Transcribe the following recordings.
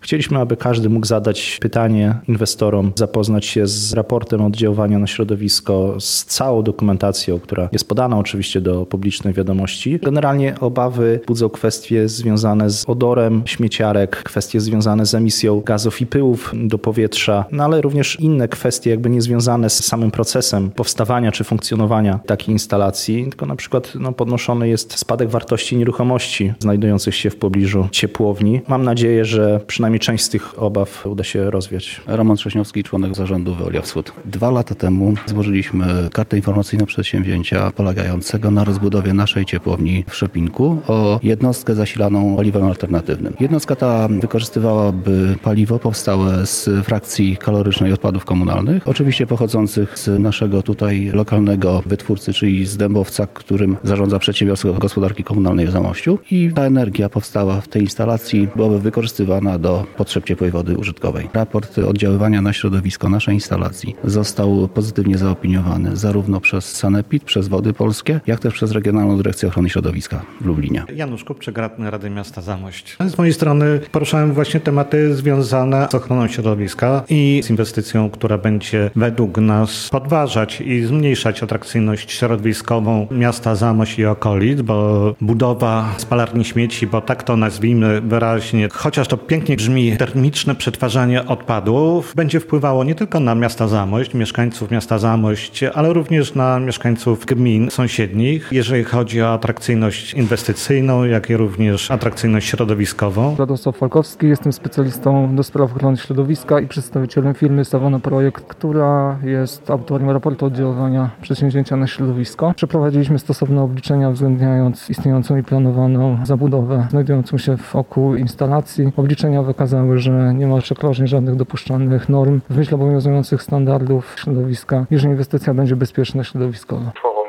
Chcieliśmy, aby każdy mógł zadać pytanie inwestorom, zapoznać się z raportem oddziaływania na środowisko, z całą dokumentacją, która jest podana oczywiście do publicznej wiadomości. Generalnie obawy budzą kwestie związane z odorem śmieciarek, kwestie związane z emisją gazów i pyłów do powietrza, no ale również inne kwestie jakby niezwiązane z samym procesem powstawania czy funkcjonowania takiej instalacji, tylko na przykład podnoszony jest spadek wartości nieruchomości znajdujących się w pobliżu ciepłowni. Mam nadzieję, że przynajmniej część z tych obaw uda się rozwiać. Roman Trześniowski, członek zarządu Veolia Wschód. 2 lata temu złożyliśmy kartę informacyjną przedsięwzięcia polegającego na rozbudowie naszej ciepłowni w Szopinku o jednostkę zasilaną paliwem alternatywnym. Jednostka ta wykorzystywałaby paliwo powstałe z frakcji kalorycznej odpadów komunalnych, oczywiście pochodzących z naszego tutaj lokalnego wytwórcy, czyli z Dębowca, którym zarządza Przedsiębiorstwo Gospodarki Komunalnej w Zamościu, i ta energia powstała w tej instalacji byłaby wykorzystywana do potrzeb ciepłej wody użytkowej. Raport oddziaływania na środowisko naszej instalacji został pozytywnie zaopiniowany zarówno przez Sanepid, przez Wody Polskie, jak też przez Regionalną Dyrekcję Ochrony Środowiska w Lublinie. Janusz Kupczyk, radny Rady Miasta Zamość. Z mojej strony poruszałem właśnie tematy związane z ochroną środowiska i z inwestycją, która będzie według nas podważać i zmniejszać atrakcyjność środowiskową miasta Zamość i okolic, bo budowa spalarni śmieci, bo tak to nazwijmy wyraźnie, chociaż to pięknie brzmi, termiczne przetwarzanie odpadów będzie wpływało nie tylko na miasta Zamość, mieszkańców miasta Zamość, ale również na mieszkańców gmin sąsiednich, jeżeli chodzi o atrakcyjność inwestycyjną, jak i również atrakcyjność środowiskową. Radosław Falkowski, jestem specjalistą do spraw ochrony środowiska i przedstawicielem firmy Savono Projekt, która jest autorem raportu oddziaływania przedsięwzięcia na środowisko. Przeprowadziliśmy stosowne obliczenia, uwzględniając istniejącą i planowaną zabudowę znajdującą się wokół instalacji. Obliczenia wykazały, że nie ma przekroczeń żadnych dopuszczalnych norm w myśl obowiązujących standardów środowiska i że inwestycja będzie bezpieczna środowiskowo.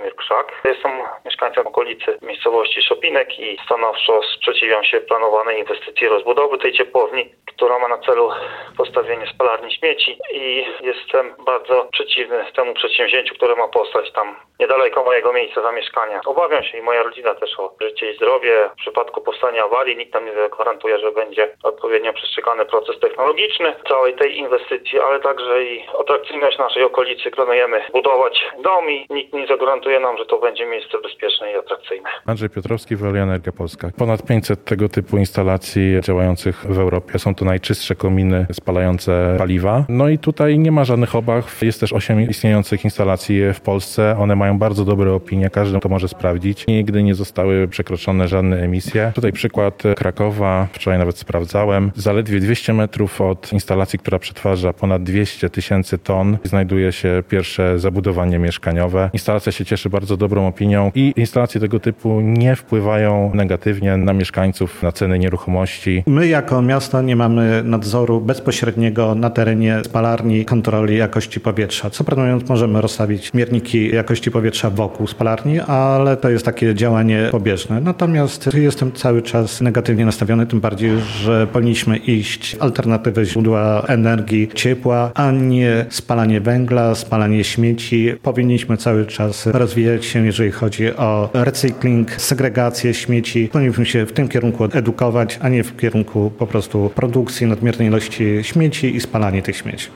Jestem mieszkańcem okolicy miejscowości Szopinek i stanowczo sprzeciwiam się planowanej inwestycji rozbudowy tej ciepłowni, która ma na celu postawienie spalarni śmieci, i jestem bardzo przeciwny temu przedsięwzięciu, które ma powstać tam niedaleko mojego miejsca zamieszkania. Obawiam się i moja rodzina też o życie i zdrowie. W przypadku powstania awarii nikt nam nie gwarantuje, że będzie odpowiednio przestrzegany proces technologiczny całej tej inwestycji, ale także i atrakcyjność naszej okolicy. Planujemy budować dom i nikt nie zagwarantuje nam, że to będzie miejsce bezpieczne i atrakcyjne. Andrzej Piotrowski, Veolia Energia Polska. Ponad 500 tego typu instalacji działających w Europie. Są to najczystsze kominy spalające paliwa. No i tutaj nie ma żadnych obaw. Jest też 8 istniejących instalacji w Polsce. One mają bardzo dobre opinie, każdy to może sprawdzić. Nigdy nie zostały przekroczone żadne emisje. Tutaj przykład Krakowa, wczoraj nawet sprawdzałem. Zaledwie 200 metrów od instalacji, która przetwarza ponad 200 000 ton, znajduje się pierwsze zabudowanie mieszkaniowe. Instalacja się cieszy bardzo dobrą opinią i instalacje tego typu nie wpływają negatywnie na mieszkańców, na ceny nieruchomości. My jako miasto nie mamy nadzoru bezpośredniego na terenie spalarni, kontroli jakości powietrza. Co planując, możemy rozstawić mierniki jakości powietrza wokół spalarni, ale to jest takie działanie pobieżne. Natomiast jestem cały czas negatywnie nastawiony, tym bardziej, że powinniśmy iść w alternatywę źródła energii, ciepła, a nie spalanie węgla, spalanie śmieci. Powinniśmy cały czas rozwijać się, jeżeli chodzi o recykling, segregację śmieci. Powinniśmy się w tym kierunku edukować, a nie w kierunku po prostu produkcji nadmiernej ilości śmieci i spalanie tych śmieci.